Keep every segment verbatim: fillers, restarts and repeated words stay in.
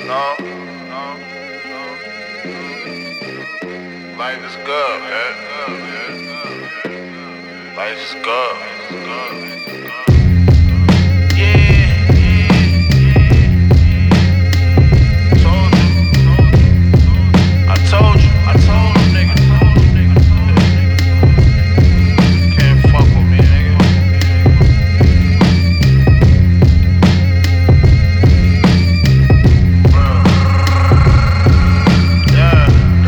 no, no, no. Life is good, man. Life is good. Yeah. I told you, I told you, nigga. Can't fuck with me, nigga. Yeah.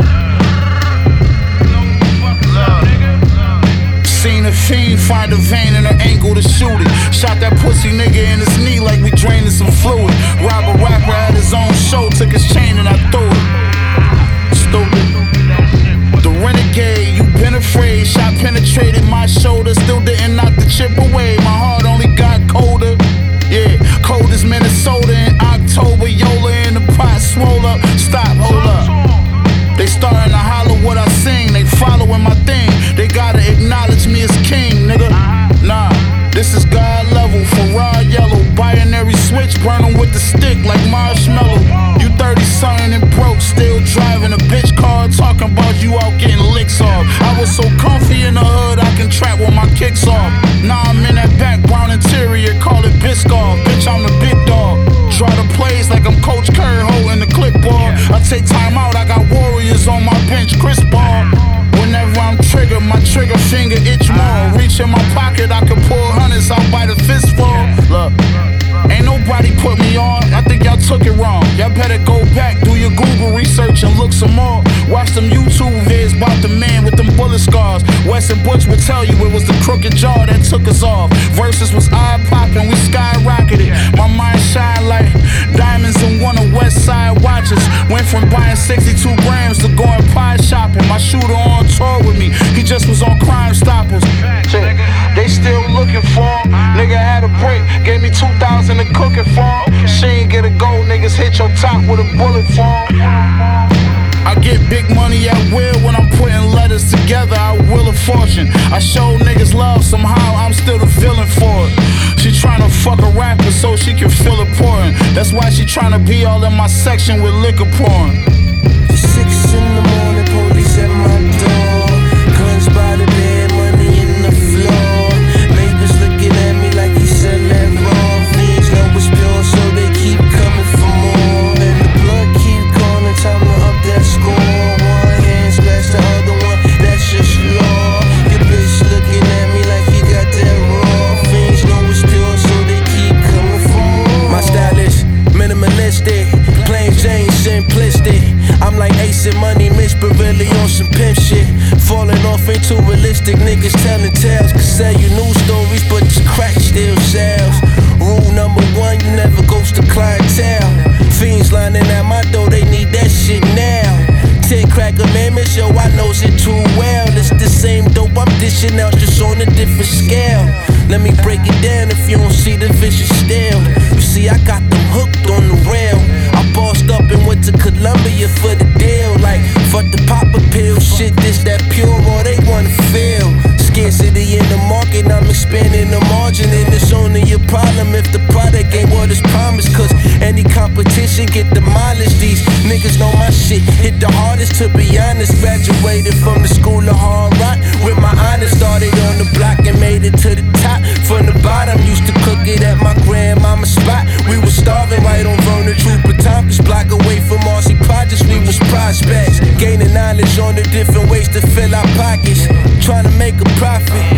Seen a fiend find a vein in her ankle to shoot it. Shot that pussy nigga in his knee like we draining some fluid. Rob a rapper at his own show, took his chain and I threw it. Stupid. The renegade, you been afraid. Shot penetrated my shoulder, still didn't knock the chip away. My heart only got colder. Yeah, cold as Minnesota in October. Yola in the pot, swole up. Stop, hold up. They starting to holler what I sing. They following my thing. They gotta acknowledge me as king, nigga. Nah, this is God level. For raw yellow, binary switch, burn 'em with the stick like marshmallow. You thirty something and broke, still driving a bitch car, talking about you out getting licks off. I was so comfy in the hood, I can trap with my kicks off. Now I'm in that back brown interior, call it Biscoff. Bitch, I'm the big dog. Draw the plays like I'm Coach Kerr holding the clipboard. I take time out, I got warriors on my bench, Chris Paul. Whenever I'm triggered, my trigger finger itch more. Reach in my pocket, I can pull hundreds out by the fistful. Look, ain't nobody put me on. I think y'all took it wrong. Y'all better go back, do your Google research and look some more. Watch them YouTube vids about the man with them bullet scars. Weston Butch would tell you it was the crooked jaw that took us off. Verses was eye-popping, we skyrocketed. My mind shine like diamonds in one of West Side watches. Went from buying sixty-two grams to going pie shopping. My shooter on tour with me, he just was on Crime Stoppers. They still looking for him. Nigga had a break, gave me two thousand to cook it for him. She ain't get a gold, niggas hit your top with a bullet for him. I get big money at will when I'm putting letters together. I will a fortune. I show niggas love somehow. I'm still the villain for it. She tryna fuck a rapper so she can feel important. That's why she tryna be all in my section with liquor pouring. Six in the morning, police at my door. Guns by the bed, money in the floor. Neighbors looking at me like he said that wrong. Fiends know it's pure, so they keep coming for more. And the blood keep calling, time to up that score. One hand scratch the other one, that's just law. Your bitch looking at me like he got that raw. Fiends know it's pure, so they keep coming for more. My style is minimalistic, plain Jane simplistic. I'm like Ace and Money, Mitch, but really on some pimp shit. Falling off into realistic niggas telling tales. Could sell you news stories, but this crack still sells. Rule number one, you never ghost the clientele. Fiends lining at my door, they need that shit now. Ten crack amendments, yo, I knows it too well. It's the same dope I'm dishing out, just on a different scale. Let me break it down if you don't see the vicious style. You see, I got them hooked on the rail. I bossed up and went to Columbia for the deal. Like, fuck the popper pill, shit, this that pure, all they wanna feel. Scarcity in the market, I'm expanding the margin. And it's only a problem if the product ain't what is promised. Cause any competition get demolished. These niggas know my shit hit the hardest, to be honest. Graduated from the school of hard rock with my honors. Started on the block and made it to the top. From the bottom, used to cook it at my grandmama's spot. We was starving right on Vernon Trooper Tompkins block away from R C Projects. We was prospects, gaining knowledge on the different ways to fill our pockets. Trying to make a profit,